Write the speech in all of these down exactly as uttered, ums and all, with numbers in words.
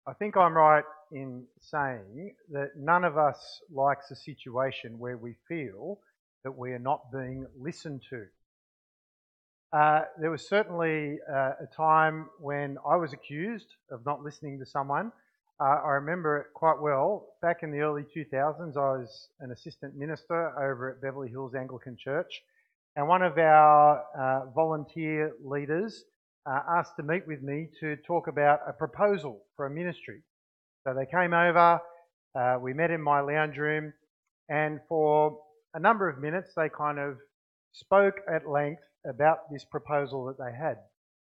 I think I'm right in saying that none of us likes a situation where we feel that we are not being listened to. Uh, there was certainly uh, a time when I was accused of not listening to someone. Uh, I remember it quite well. Back in the early two thousands, I was an assistant minister over at Beverly Hills Anglican Church, and one of our uh, volunteer leaders uh, asked to meet with me to talk about a proposal for a ministry. So they came over, uh, we met in my lounge room, and for a number of minutes they kind of spoke at length about this proposal that they had.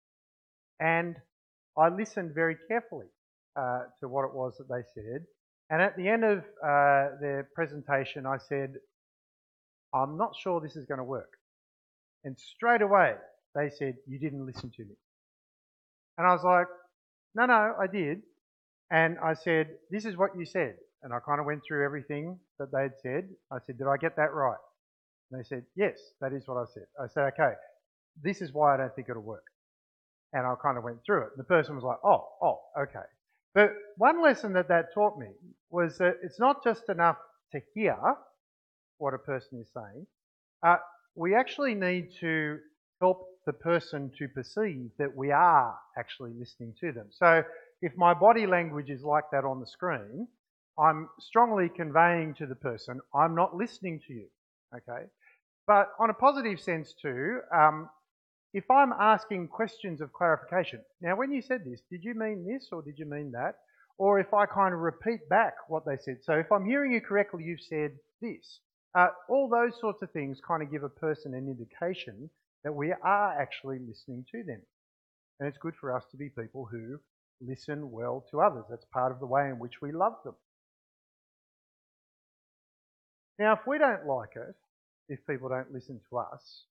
And I listened very carefully uh, to what it was that they said. And at the end of uh, their presentation, I said, I'm not sure this is going to work. And straight away, they said, you didn't listen to me. And I was like, no, no, I did. And I said, this is what you said. And I kind of went through everything that they'd said. I said, did I get that right? And they said, yes, that is what I said. I said, okay, this is why I don't think it'll work. And I kind of went through it. And the person was like, oh, oh, okay. But one lesson that that taught me was that it's not just enough to hear what a person is saying. Uh, we actually need to help the person to perceive that we are actually listening to them. So if my body language is like that on the screen, I'm strongly conveying to the person, I'm not listening to you, okay? But on a positive sense too, um, if I'm asking questions of clarification, now when you said this, did you mean this or did you mean that? Or if I kind of repeat back what they said. So if I'm hearing you correctly, you've said this. Uh, all those sorts of things kind of give a person an indication that we are actually listening to them. And it's good for us to be people who listen well to others. That's part of the way in which we love them. Now, if we don't like it, if people don't listen to us,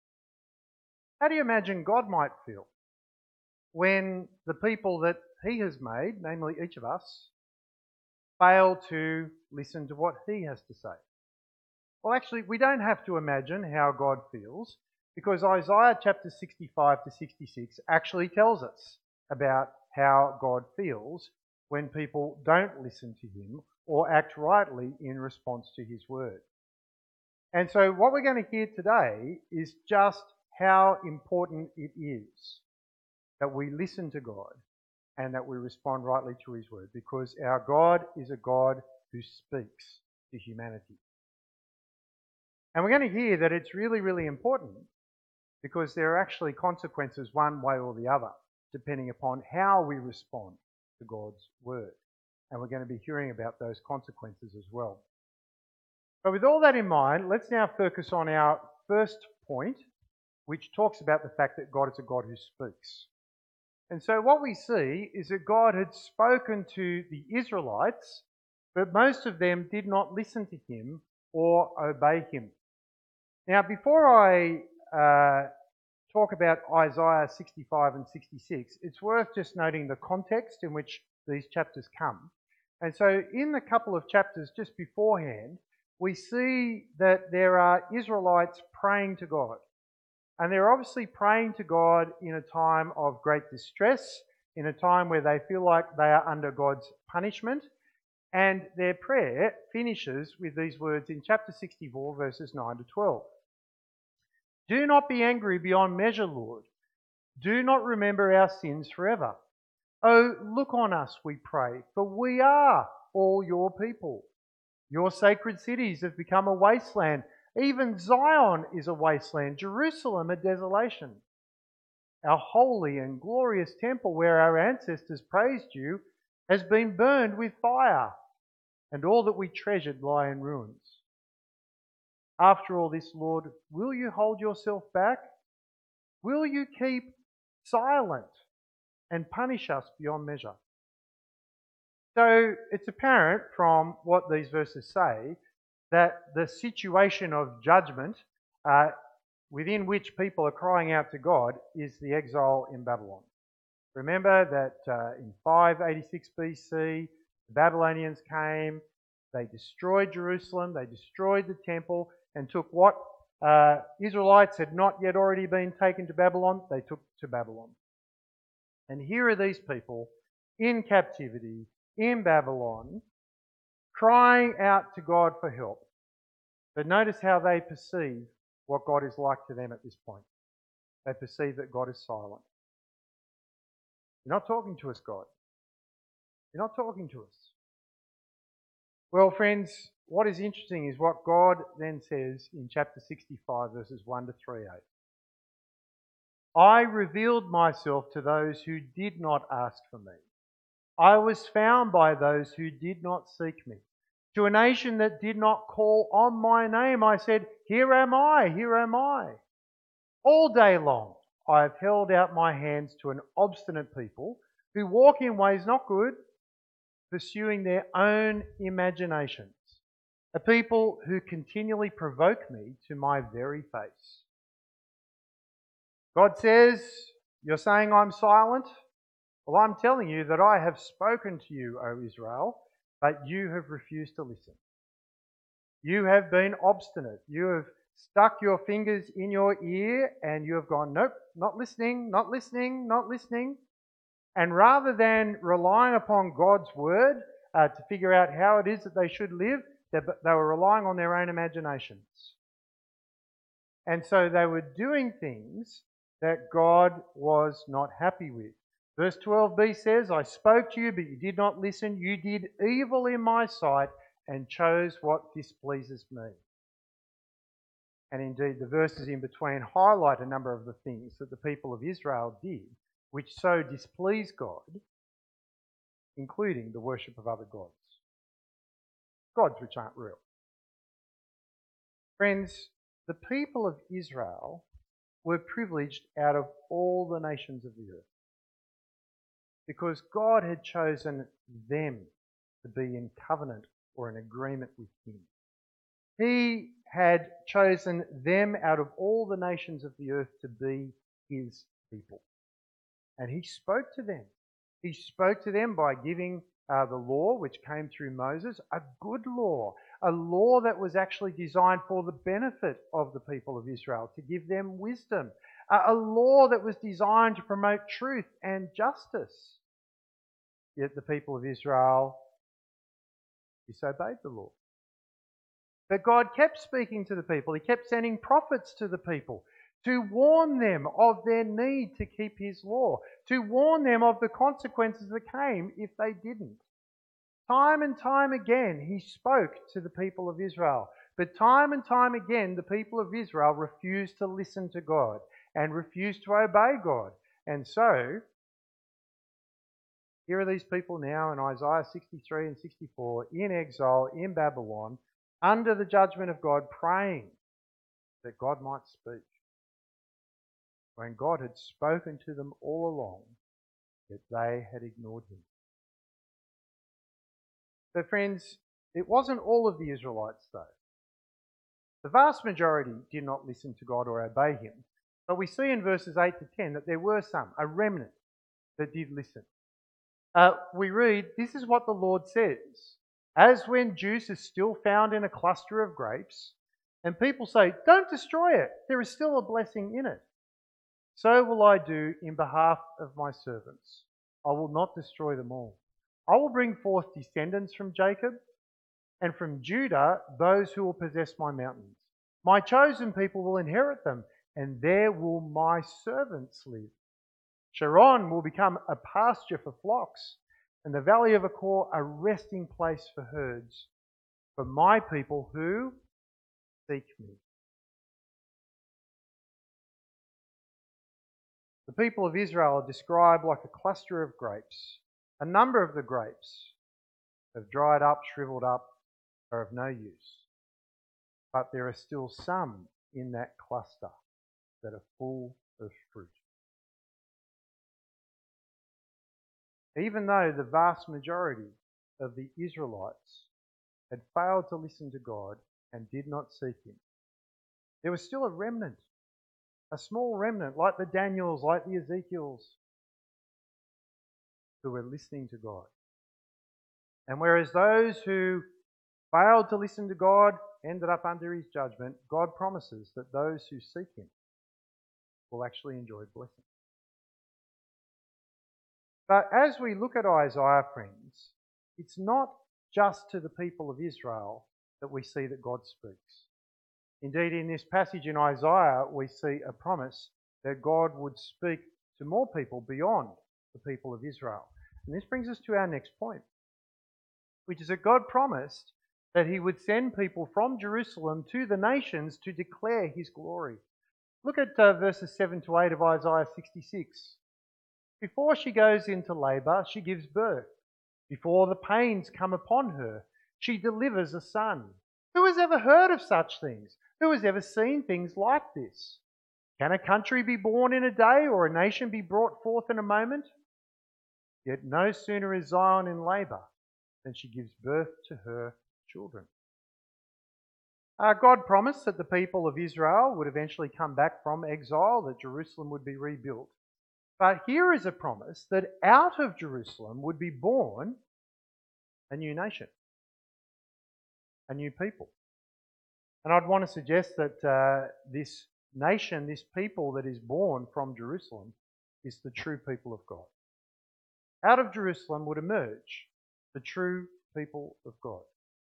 how do you imagine God might feel when the people that he has made, namely each of us, fail to listen to what he has to say? Well, actually, we don't have to imagine how God feels, because Isaiah chapter sixty-five to sixty-six actually tells us about how God feels when people don't listen to him or act rightly in response to his word. And so what we're going to hear today is just how important it is that we listen to God and that we respond rightly to his word, because our God is a God who speaks to humanity. And we're going to hear that it's really, really important because there are actually consequences one way or the other, depending upon how we respond to God's word. And we're going to be hearing about those consequences as well. But with all that in mind, let's now focus on our first point, which talks about the fact that God is a God who speaks. And so what we see is that God had spoken to the Israelites, but most of them did not listen to him or obey him. Now, before I uh, talk about Isaiah sixty-five and sixty-six, it's worth just noting the context in which these chapters come. And so in the couple of chapters just beforehand, we see that there are Israelites praying to God. And they're obviously praying to God in a time of great distress, in a time where they feel like they are under God's punishment. And their prayer finishes with these words in chapter sixty-four, verses nine to twelve. Do not be angry beyond measure, Lord. Do not remember our sins forever. Oh, look on us, we pray, for we are all your people. Your sacred cities have become a wasteland. Even Zion is a wasteland, Jerusalem a desolation. Our holy and glorious temple where our ancestors praised you has been burned with fire, and all that we treasured lie in ruins. After all this, Lord, will you hold yourself back? Will you keep silent and punish us beyond measure? So it's apparent from what these verses say that the situation of judgment uh, within which people are crying out to God is the exile in Babylon. Remember that uh, in five eighty-six B C, the Babylonians came, they destroyed Jerusalem, they destroyed the temple, and took what uh, Israelites had not yet already been taken to Babylon, they took to Babylon. And here are these people in captivity, in Babylon, crying out to God for help. But notice how they perceive what God is like to them at this point. They perceive that God is silent. You're not talking to us, God. You're not talking to us. Well, friends, what is interesting is what God then says in chapter sixty-five, verses one to three a. I revealed myself to those who did not ask for me. I was found by those who did not seek me. To a nation that did not call on my name, I said, here am I, here am I. All day long I have held out my hands to an obstinate people who walk in ways not good, pursuing their own imaginations. A people who continually provoke me to my very face. God says, you're saying I'm silent? Well, I'm telling you that I have spoken to you, O Israel, but you have refused to listen. You have been obstinate. You have stuck your fingers in your ear and you have gone, nope, not listening, not listening, not listening. And rather than relying upon God's word uh, to figure out how it is that they should live, they, they were relying on their own imaginations. And so they were doing things that God was not happy with. Verse twelve b says, I spoke to you, but you did not listen. You did evil in my sight and chose what displeases me. And indeed, the verses in between highlight a number of the things that the people of Israel did, which so displeased God, including the worship of other gods. Gods which aren't real. Friends, the people of Israel were privileged out of all the nations of the earth because God had chosen them to be in covenant or in agreement with Him. He had chosen them out of all the nations of the earth to be His people. And He spoke to them. He spoke to them by giving uh, the law, which came through Moses, a good law, a law that was actually designed for the benefit of the people of Israel, to give them wisdom, uh, a law that was designed to promote truth and justice. Yet the people of Israel disobeyed the law. But God kept speaking to the people. He kept sending prophets to the people to warn them of their need to keep His law, to warn them of the consequences that came if they didn't. Time and time again, He spoke to the people of Israel. But time and time again, the people of Israel refused to listen to God and refused to obey God. And so, here are these people now in Isaiah sixty-three and sixty-four, in exile in Babylon, under the judgment of God, praying that God might speak, when God had spoken to them all along, yet they had ignored Him. So friends, it wasn't all of the Israelites though. The vast majority did not listen to God or obey Him, but we see in verses eight to ten that there were some, a remnant, that did listen. Uh, we read, this is what the Lord says. As when juice is still found in a cluster of grapes, and people say, don't destroy it, there is still a blessing in it. So will I do in behalf of my servants. I will not destroy them all. I will bring forth descendants from Jacob, and from Judah those who will possess my mountains. My chosen people will inherit them, and there will my servants live. Sharon will become a pasture for flocks, and the valley of Achor a resting place for herds, for my people who seek me. The people of Israel are described like a cluster of grapes. A number of the grapes have dried up, shriveled up, are of no use. But there are still some in that cluster that are full of fruit. Even though the vast majority of the Israelites had failed to listen to God and did not seek Him, there was still a remnant, a small remnant, like the Daniels, like the Ezekiels, who were listening to God. And whereas those who failed to listen to God ended up under His judgment, God promises that those who seek Him will actually enjoy blessing. But as we look at Isaiah, friends, it's not just to the people of Israel that we see that God speaks. Indeed, in this passage in Isaiah, we see a promise that God would speak to more people beyond the people of Israel. And this brings us to our next point, which is that God promised that he would send people from Jerusalem to the nations to declare his glory. Look at uh, verses seven to eight of Isaiah sixty-six. Before she goes into labour, she gives birth. Before the pains come upon her, she delivers a son. Who has ever heard of such things? Who has ever seen things like this? Can a country be born in a day, or a nation be brought forth in a moment? Yet no sooner is Zion in labour than she gives birth to her children. Uh, God promised that the people of Israel would eventually come back from exile, that Jerusalem would be rebuilt. But here is a promise that out of Jerusalem would be born a new nation, a new people. And I'd want to suggest that uh, this nation, this people that is born from Jerusalem, is the true people of God. Out of Jerusalem would emerge the true people of God.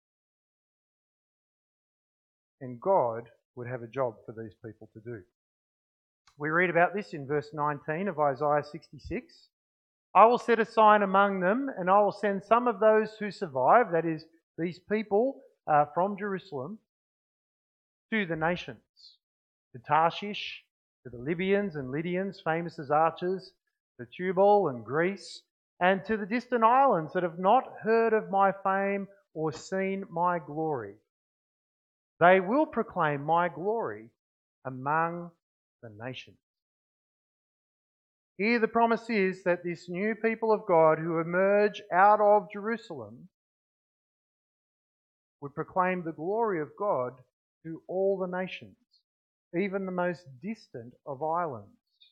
And God would have a job for these people to do. We read about this in verse nineteen of Isaiah sixty-six. I will set a sign among them, and I will send some of those who survive, that is, these people uh, from Jerusalem, to the nations, to Tarshish, to the Libyans and Lydians, famous as archers, to Tubal and Greece, and to the distant islands that have not heard of my fame or seen my glory. They will proclaim my glory among the nations. Here the promise is that this new people of God who emerge out of Jerusalem would proclaim the glory of God to all the nations, even the most distant of islands.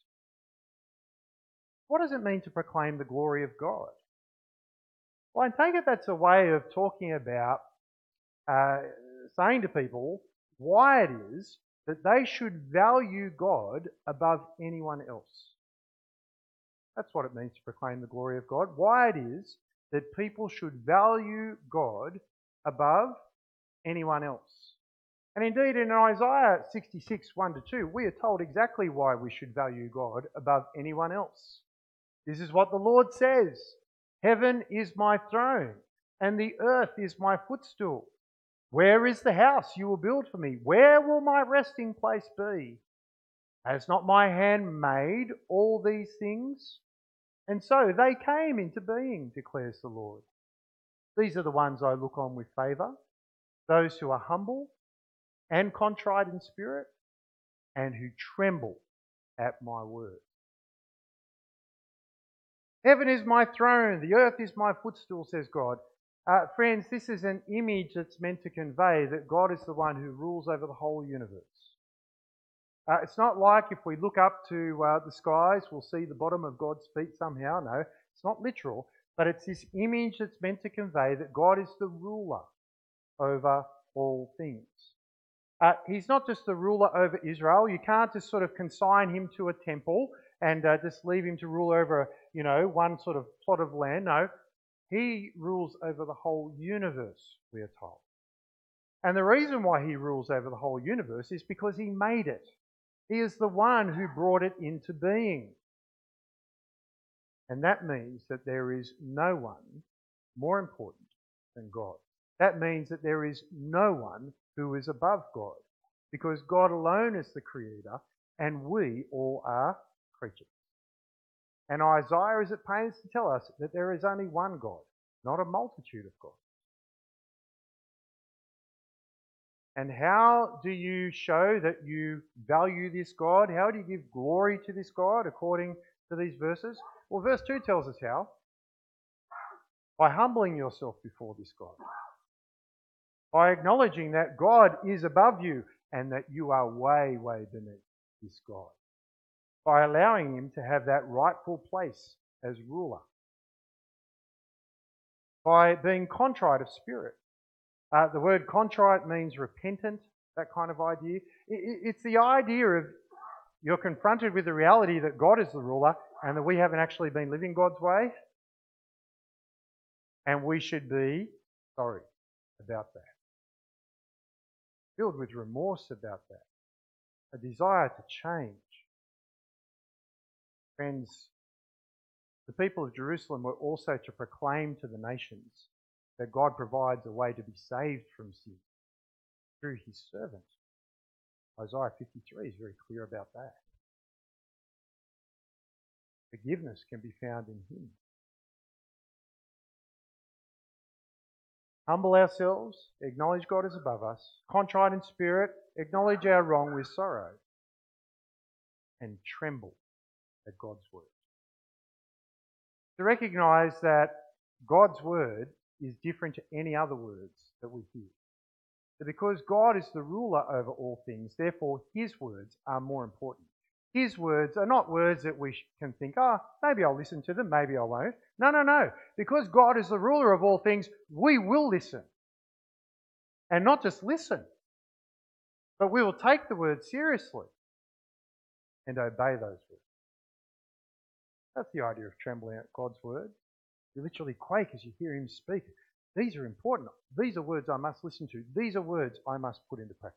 What does it mean to proclaim the glory of God? Well, I take it that's a way of talking about uh, saying to people why it is that they should value God above anyone else. That's what it means to proclaim the glory of God. Why it is that people should value God above anyone else. And indeed, in Isaiah sixty-six, one to two, we are told exactly why we should value God above anyone else. This is what the Lord says. Heaven is my throne, and the earth is my footstool. Where is the house you will build for me? Where will my resting place be? Has not my hand made all these things? And so they came into being, declares the Lord. These are the ones I look on with favour, those who are humble and contrite in spirit, and who tremble at my word. Heaven is my throne, the earth is my footstool, says God. Uh, friends, this is an image that's meant to convey that God is the one who rules over the whole universe. Uh, it's not like if we look up to uh, the skies, we'll see the bottom of God's feet somehow. No, it's not literal, but it's this image that's meant to convey that God is the ruler over all things. Uh, he's not just the ruler over Israel. You can't just sort of consign him to a temple and uh, just leave him to rule over, you know, one sort of plot of land. No, he rules over the whole universe, we are told. And the reason why he rules over the whole universe is because he made it. He is the one who brought it into being. And that means that there is no one more important than God. That means that there is no one who is above God, because God alone is the creator and we all are creatures. And Isaiah is at pains to tell us that there is only one God, not a multitude of gods. And how do you show that you value this God? How do you give glory to this God according to these verses? Well, verse two tells us how. By humbling yourself before this God. By acknowledging that God is above you and that you are way, way beneath this God. By allowing him to have that rightful place as ruler. By being contrite of spirit. Uh, the word contrite means repentant, that kind of idea. It, it, it's the idea of you're confronted with the reality that God is the ruler and that we haven't actually been living God's way, and we should be sorry about that. Filled with remorse about that. A desire to change. Friends, the people of Jerusalem were also to proclaim to the nations that God provides a way to be saved from sin through his servant. Isaiah fifty-three is very clear about that. Forgiveness can be found in him. Humble ourselves, acknowledge God is above us, contrite in spirit, acknowledge our wrong with sorrow, and tremble at God's word. To recognise that God's word is different to any other words that we hear. That because God is the ruler over all things, therefore his words are more important. His words are not words that we can think, oh, maybe I'll listen to them, maybe I won't. No, no, no. Because God is the ruler of all things, we will listen. And not just listen, but we will take the word seriously and obey those words. That's the idea of trembling at God's word. You literally quake as you hear him speak. These are important. These are words I must listen to. These are words I must put into practice.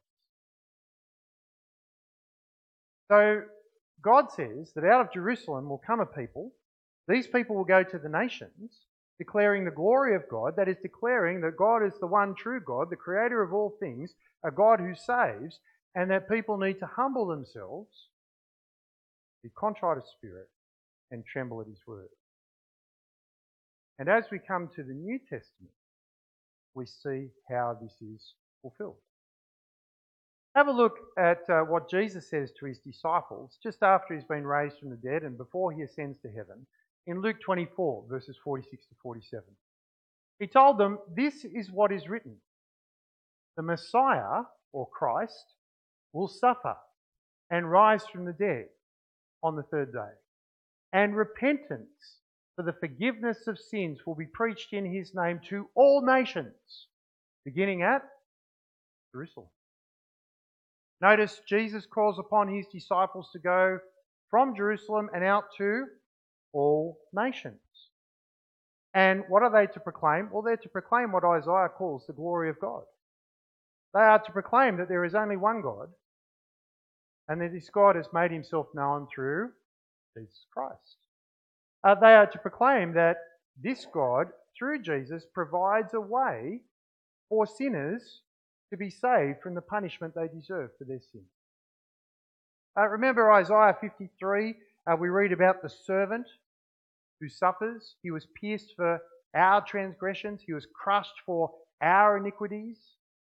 So God says that out of Jerusalem will come a people. These people will go to the nations, declaring the glory of God. That is, declaring that God is the one true God, the creator of all things, a God who saves, and that people need to humble themselves, be contrite of spirit, and tremble at his word. And as we come to the New Testament, we see how this is fulfilled. Have a look at uh, what Jesus says to his disciples just after he's been raised from the dead and before he ascends to heaven in Luke twenty-four, verses forty-six to forty-seven. He told them, "This is what is written. The Messiah, or Christ, will suffer and rise from the dead on the third day. And repentance for the forgiveness of sins will be preached in his name to all nations, beginning at Jerusalem." Notice Jesus calls upon his disciples to go from Jerusalem and out to all nations. And what are they to proclaim? Well, they're to proclaim what Isaiah calls the glory of God. They are to proclaim that there is only one God, and that this God has made himself known through Jesus Christ. Uh, they are to proclaim that this God, through Jesus, provides a way for sinners to be saved from the punishment they deserve for their sin. Uh, remember Isaiah fifty-three, uh, we read about the servant who suffers. He was pierced for our transgressions. He was crushed for our iniquities.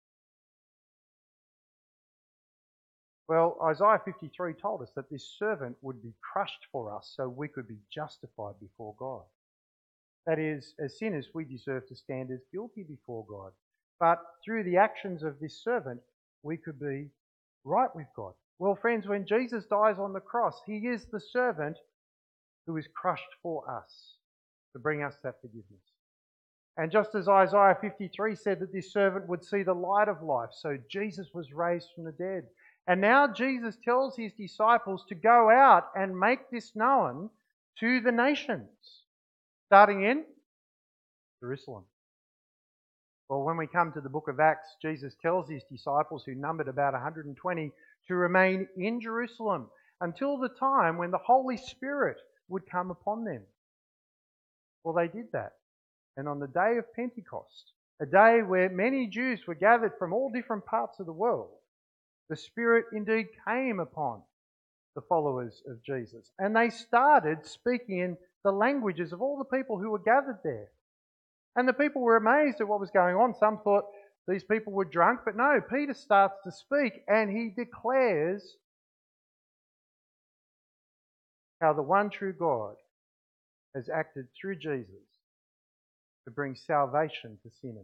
Well, Isaiah fifty-three told us that this servant would be crushed for us so we could be justified before God. That is, as sinners, we deserve to stand as guilty before God. But through the actions of this servant, we could be right with God. Well, friends, when Jesus dies on the cross, he is the servant who is crushed for us to bring us that forgiveness. And just as Isaiah fifty-three said that this servant would see the light of life, so Jesus was raised from the dead. And now Jesus tells his disciples to go out and make this known to the nations, starting in Jerusalem. Well, when we come to the book of Acts, Jesus tells his disciples, who numbered about one hundred twenty, to remain in Jerusalem until the time when the Holy Spirit would come upon them. Well, they did that. And on the day of Pentecost, a day where many Jews were gathered from all different parts of the world, the Spirit indeed came upon the followers of Jesus. And they started speaking in the languages of all the people who were gathered there. And the people were amazed at what was going on. Some thought these people were drunk, but no, Peter starts to speak and he declares how the one true God has acted through Jesus to bring salvation to sinners.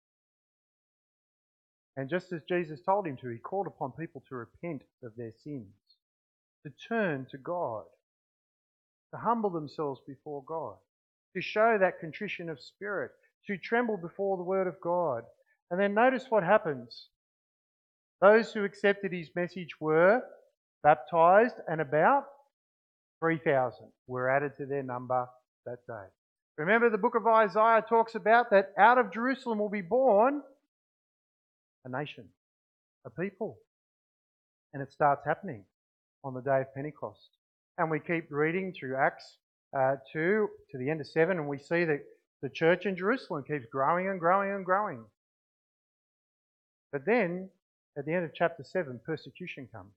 And just as Jesus told him to, he called upon people to repent of their sins, to turn to God, to humble themselves before God, to show that contrition of spirit, to tremble before the word of God. And then notice what happens. Those who accepted his message were baptized, and about three thousand were added to their number that day. Remember, the book of Isaiah talks about that out of Jerusalem will be born a nation, a people. And it starts happening on the day of Pentecost. And we keep reading through Acts uh, two to the end of seven, and we see that the church in Jerusalem keeps growing and growing and growing. But then, at the end of chapter seven, persecution comes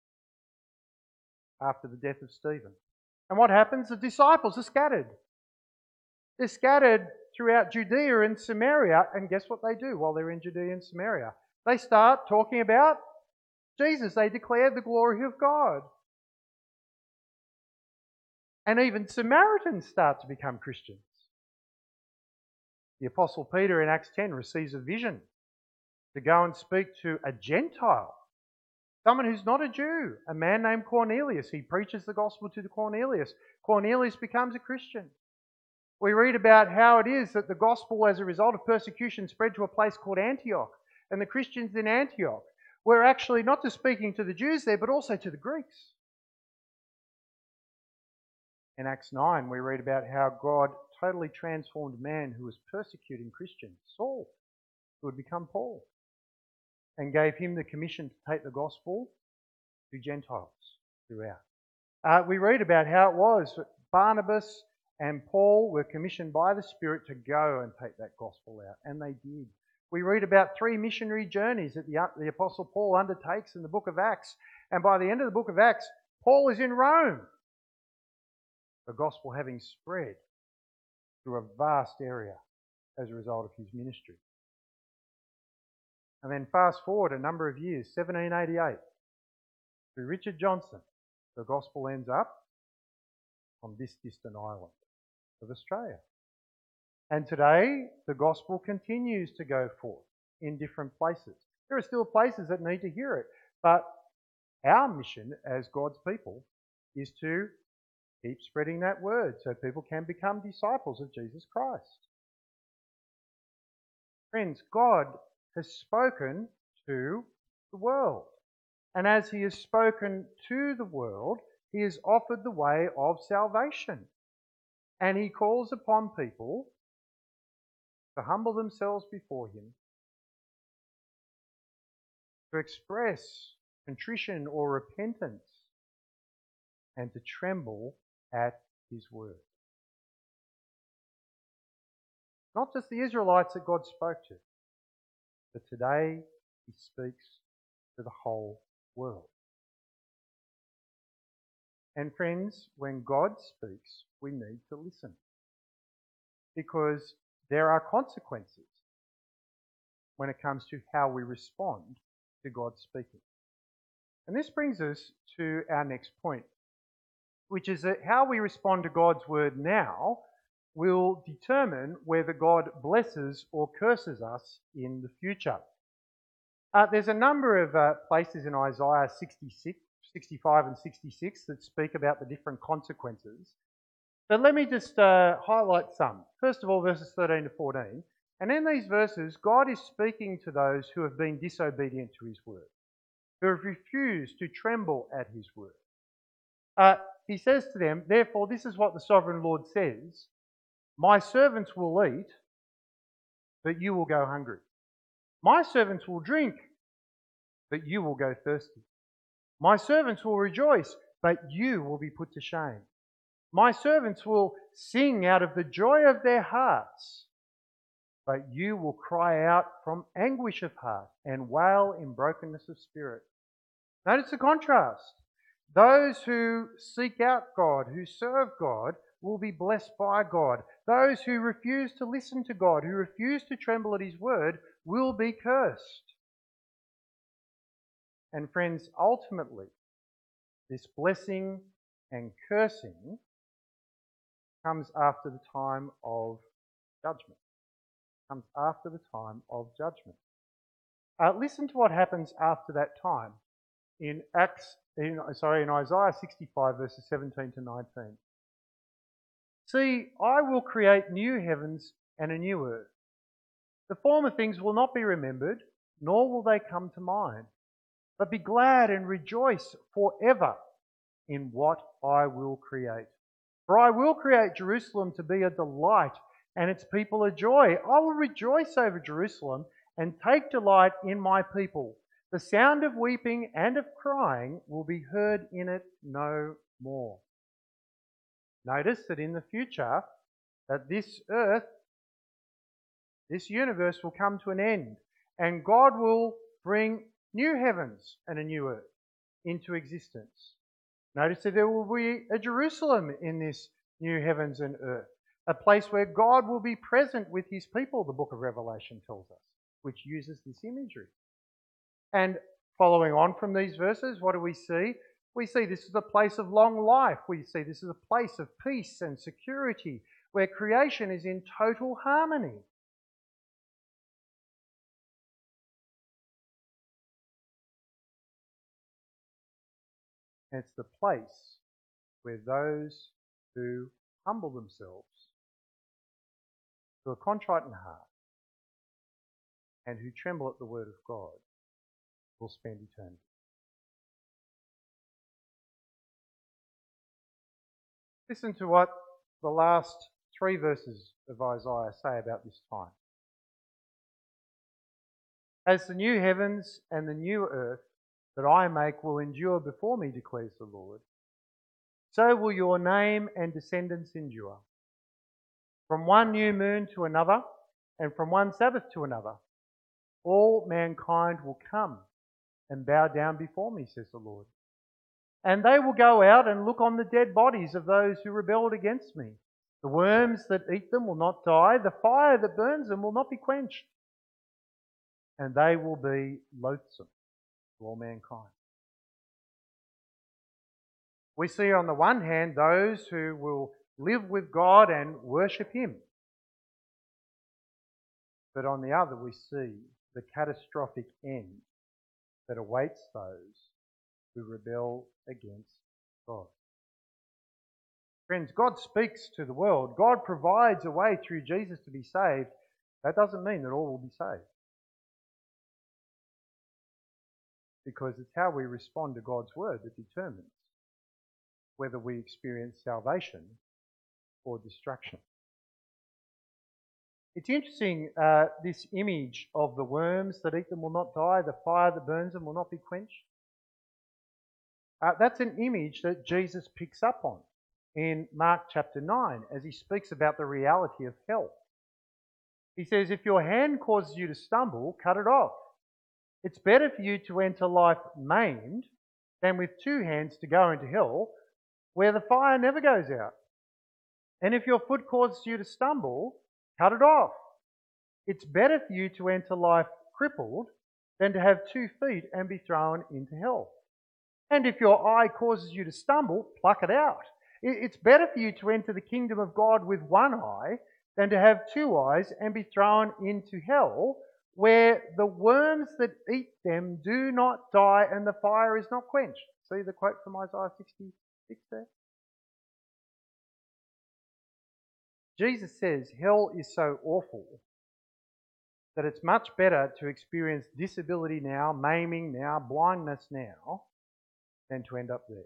after the death of Stephen. And what happens? The disciples are scattered. They're scattered throughout Judea and Samaria, and guess what they do while they're in Judea and Samaria? They start talking about Jesus. They declare the glory of God. And even Samaritans start to become Christians. The Apostle Peter in Acts ten receives a vision to go and speak to a Gentile, someone who's not a Jew, a man named Cornelius. He preaches the gospel to Cornelius. Cornelius becomes a Christian. We read about how it is that the gospel, as a result of persecution, spread to a place called Antioch. And the Christians in Antioch were actually not just speaking to the Jews there, but also to the Greeks. In Acts nine, we read about how God totally transformed a man who was persecuting Christians, Saul, who had become Paul, and gave him the commission to take the gospel to Gentiles throughout. Uh, we read about how it was that Barnabas and Paul were commissioned by the Spirit to go and take that gospel out, and they did. We read about three missionary journeys that the, the Apostle Paul undertakes in the book of Acts, and by the end of the book of Acts, Paul is in Rome, the gospel having spread through a vast area as a result of his ministry. And then fast forward a number of years, seventeen eighty-eight, through Richard Johnson, the gospel ends up on this distant island of Australia. And today, the gospel continues to go forth in different places. There are still places that need to hear it, but our mission as God's people is to keep spreading that word so people can become disciples of Jesus Christ. Friends, God has spoken to the world. And as he has spoken to the world, he has offered the way of salvation. And he calls upon people to humble themselves before him, to express contrition or repentance, and to tremble at his word. Not just the Israelites that God spoke to, but today he speaks to the whole world. And friends, when God speaks, we need to listen, because there are consequences when it comes to how we respond to God speaking. And this brings us to our next point, which is that how we respond to God's word now will determine whether God blesses or curses us in the future. Uh, there's a number of uh, places in Isaiah sixty-six, sixty-five and sixty-six that speak about the different consequences. But let me just uh, highlight some. First of all, verses thirteen to fourteen. And in these verses, God is speaking to those who have been disobedient to his word, who have refused to tremble at his word. Uh, he says to them, therefore, this is what the sovereign Lord says, my servants will eat, but you will go hungry. My servants will drink, but you will go thirsty. My servants will rejoice, but you will be put to shame. My servants will sing out of the joy of their hearts, but you will cry out from anguish of heart and wail in brokenness of spirit. Notice the contrast. Those who seek out God, who serve God, will be blessed by God. Those who refuse to listen to God, who refuse to tremble at his word, will be cursed. And friends, ultimately, this blessing and cursing comes after the time of judgment. Comes after the time of judgment. Uh, listen to what happens after that time in Acts, in, sorry, in Isaiah sixty-five, verses seventeen to nineteen. See, I will create new heavens and a new earth. The former things will not be remembered, nor will they come to mind. But be glad and rejoice forever in what I will create. For I will create Jerusalem to be a delight and its people a joy. I will rejoice over Jerusalem and take delight in my people. The sound of weeping and of crying will be heard in it no more. Notice that in the future, that this earth, this universe will come to an end, and God will bring new heavens and a new earth into existence. Notice that there will be a Jerusalem in this new heavens and earth, a place where God will be present with his people, the book of Revelation tells us, which uses this imagery. And following on from these verses, what do we see? We see this is a place of long life. We see this is a place of peace and security, where creation is in total harmony. And it's the place where those who humble themselves, who are contrite in heart, and who tremble at the word of God, will spend eternity. Listen to what the last three verses of Isaiah say about this time. As the new heavens and the new earth that I make will endure before me, declares the Lord, so will your name and descendants endure. From one new moon to another, and from one Sabbath to another, all mankind will come and bow down before me, says the Lord. And they will go out and look on the dead bodies of those who rebelled against me. The worms that eat them will not die, the fire that burns them will not be quenched, and they will be loathsome to all mankind. We see on the one hand those who will live with God and worship him. But on the other we see the catastrophic end that awaits those who rebel against God. Friends, God speaks to the world. God provides a way through Jesus to be saved. That doesn't mean that all will be saved. Because it's how we respond to God's word that determines whether we experience salvation or destruction. It's interesting, uh, this image of the worms that eat them will not die, the fire that burns them will not be quenched. Uh, that's an image that Jesus picks up on in Mark chapter nine as he speaks about the reality of hell. He says, if your hand causes you to stumble, cut it off. It's better for you to enter life maimed than with two hands to go into hell, where the fire never goes out. And if your foot causes you to stumble, cut it off. It's better for you to enter life crippled than to have two feet and be thrown into hell. And if your eye causes you to stumble, pluck it out. It's better for you to enter the kingdom of God with one eye than to have two eyes and be thrown into hell, where the worms that eat them do not die and the fire is not quenched. See the quote from Isaiah sixty-six there? Jesus says hell is so awful that it's much better to experience disability now, maiming now, blindness now, than to end up there.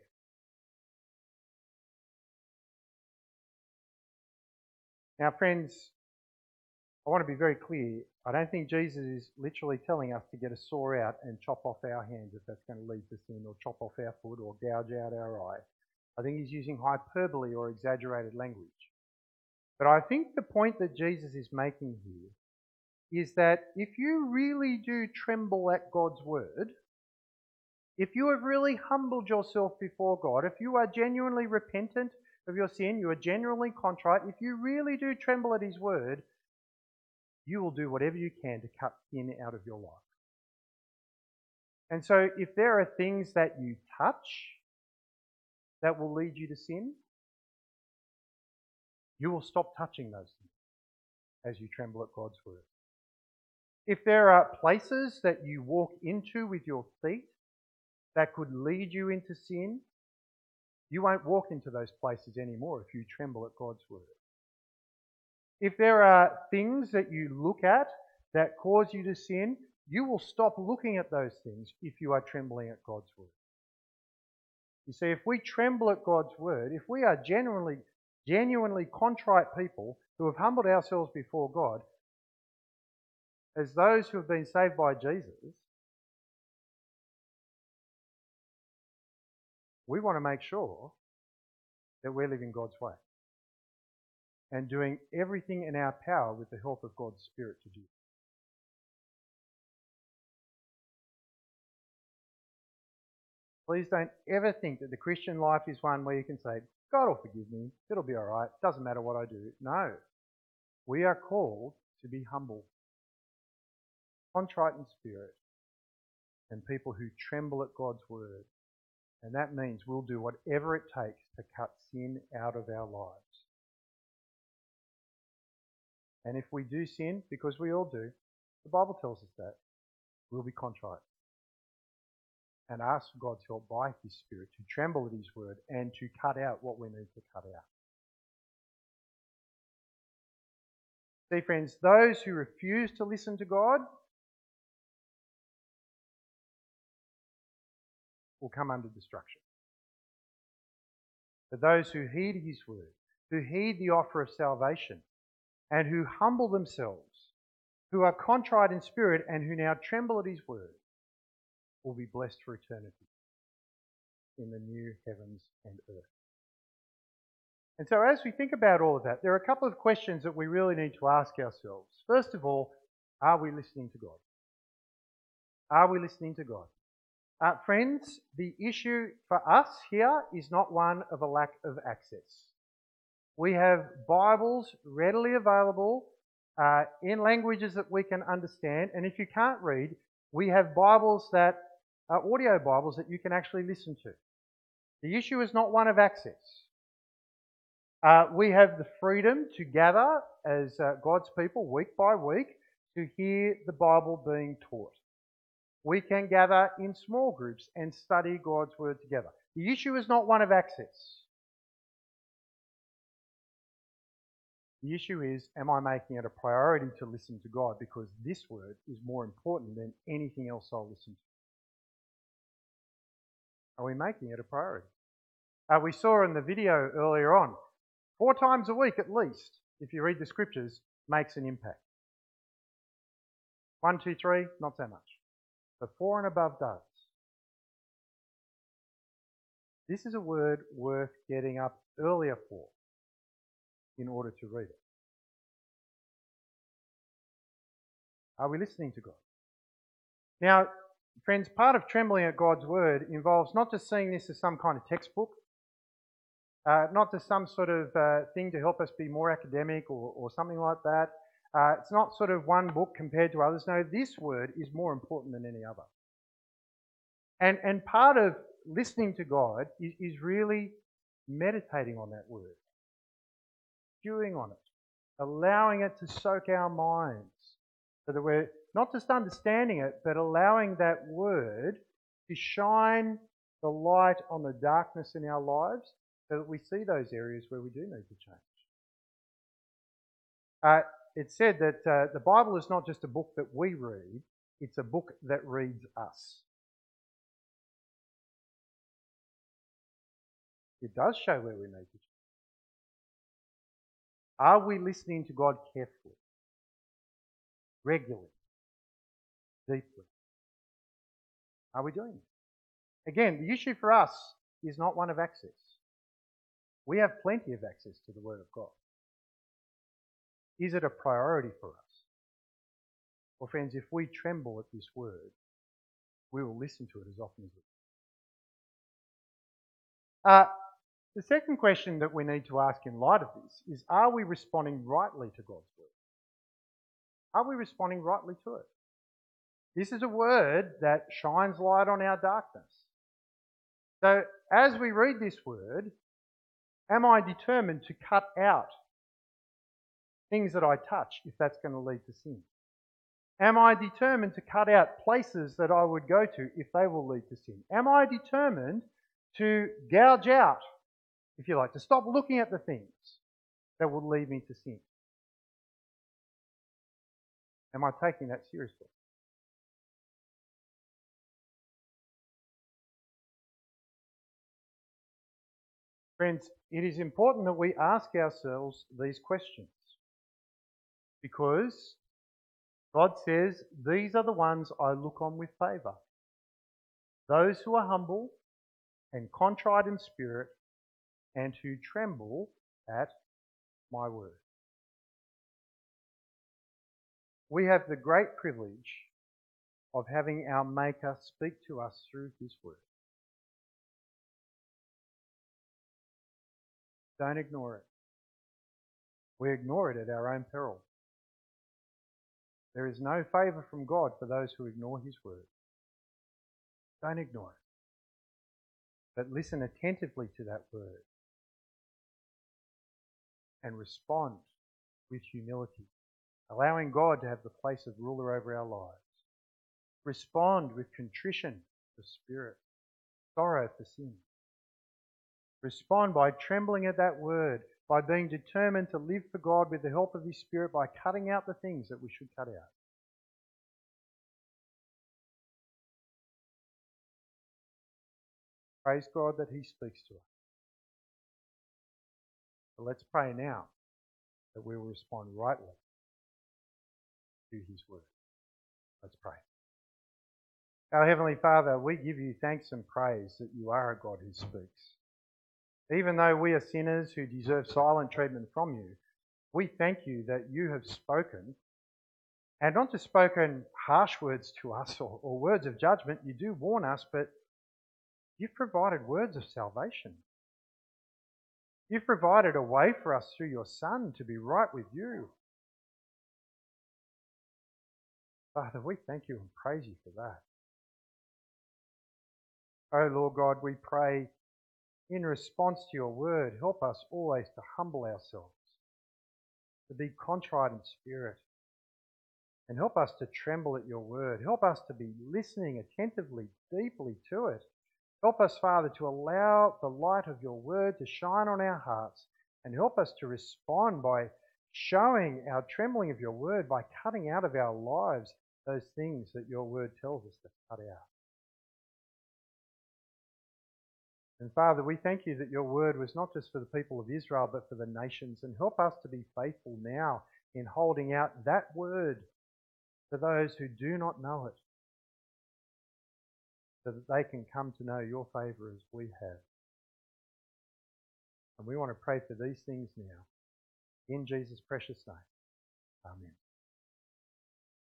Now, friends, I want to be very clear. I don't think Jesus is literally telling us to get a saw out and chop off our hands if that's going to lead to sin, or chop off our foot, or gouge out our eye. I think he's using hyperbole or exaggerated language. But I think the point that Jesus is making here is that if you really do tremble at God's word, if you have really humbled yourself before God, if you are genuinely repentant of your sin, you are genuinely contrite, if you really do tremble at his word, you will do whatever you can to cut sin out of your life. And so if there are things that you touch that will lead you to sin, you will stop touching those things as you tremble at God's word. If there are places that you walk into with your feet that could lead you into sin, you won't walk into those places anymore if you tremble at God's word. If there are things that you look at that cause you to sin, you will stop looking at those things if you are trembling at God's word. You see, if we tremble at God's word, if we are genuinely, genuinely contrite people who have humbled ourselves before God, as those who have been saved by Jesus, we want to make sure that we're living God's way and doing everything in our power with the help of God's Spirit to do. Please don't ever think that the Christian life is one where you can say, God will forgive me, it'll be all right, doesn't matter what I do. No. We are called to be humble, contrite in spirit, and people who tremble at God's word. And that means we'll do whatever it takes to cut sin out of our lives. And if we do sin, because we all do, the Bible tells us that, we'll be contrite and ask for God's help by His Spirit to tremble at His word and to cut out what we need to cut out. See, friends, those who refuse to listen to God will come under destruction. But those who heed His word, who heed the offer of salvation, and who humble themselves, who are contrite in spirit and who now tremble at His word, will be blessed for eternity in the new heavens and earth. And so as we think about all of that, there are a couple of questions that we really need to ask ourselves. First of all, are we listening to God? Are we listening to God? Uh, friends, the issue for us here is not one of a lack of access. We have Bibles readily available uh, in languages that we can understand, and if you can't read, we have Bibles that are audio Bibles that you can actually listen to. The issue is not one of access. Uh, we have the freedom to gather as uh, God's people week by week to hear the Bible being taught. We can gather in small groups and study God's word together. The issue is not one of access. The issue is, am I making it a priority to listen to God because this word is more important than anything else I'll listen to? Are we making it a priority? Uh, we saw in the video earlier on, four times a week at least, if you read the scriptures, makes an impact. One, two, three, not so much. But four and above does. This is a word worth getting up earlier for in order to read it. Are we listening to God? Now, friends, part of trembling at God's word involves not just seeing this as some kind of textbook, uh, not just some sort of uh, thing to help us be more academic or, or something like that. Uh, it's not sort of one book compared to others. No, this word is more important than any other. And, and part of listening to God is, is really meditating on that word, chewing on it, allowing it to soak our minds so that we're not just understanding it, but allowing that word to shine the light on the darkness in our lives so that we see those areas where we do need to change. Uh, it's said that uh, the Bible is not just a book that we read, it's a book that reads us. It does show where we need to change. Are we listening to God carefully, regularly, deeply? Are we doing it? Again, the issue for us is not one of access. We have plenty of access to the Word of God. Is it a priority for us? Well, friends, if we tremble at this Word, we will listen to it as often as we can. Uh, the second question that we need to ask in light of this is, are we responding rightly to God's Word? Are we responding rightly to it? This is a word that shines light on our darkness. So as we read this word, am I determined to cut out things that I touch if that's going to lead to sin? Am I determined to cut out places that I would go to if they will lead to sin? Am I determined to gouge out, if you like, to stop looking at the things that will lead me to sin? Am I taking that seriously? Friends, it is important that we ask ourselves these questions because God says, these are the ones I look on with favour. Those who are humble and contrite in spirit and who tremble at my word. We have the great privilege of having our Maker speak to us through his word. Don't ignore it. We ignore it at our own peril. There is no favour from God for those who ignore his word. Don't ignore it, but listen attentively to that word and respond with humility, allowing God to have the place of ruler over our lives. Respond with contrition for spirit, sorrow for sin. Respond by trembling at that word, by being determined to live for God with the help of his Spirit, by cutting out the things that we should cut out. Praise God that he speaks to us. But let's pray now that we will respond rightly to his word. Let's pray. Our Heavenly Father, we give you thanks and praise that you are a God who speaks. Even though we are sinners who deserve silent treatment from you, we thank you that you have spoken, and not just spoken harsh words to us or, or words of judgment. You do warn us, but you've provided words of salvation. You've provided a way for us through your Son to be right with you. Father, we thank you and praise you for that. Oh Lord God, we pray in response to your word, help us always to humble ourselves, to be contrite in spirit, and help us to tremble at your word. Help us to be listening attentively, deeply to it. Help us, Father, to allow the light of your word to shine on our hearts, and help us to respond by showing our trembling of your word, by cutting out of our lives those things that your word tells us to cut out. And Father, we thank you that your word was not just for the people of Israel, but for the nations. And help us to be faithful now in holding out that word to those who do not know it, so that they can come to know your favour as we have. And we want to pray for these things now. In Jesus' precious name. Amen.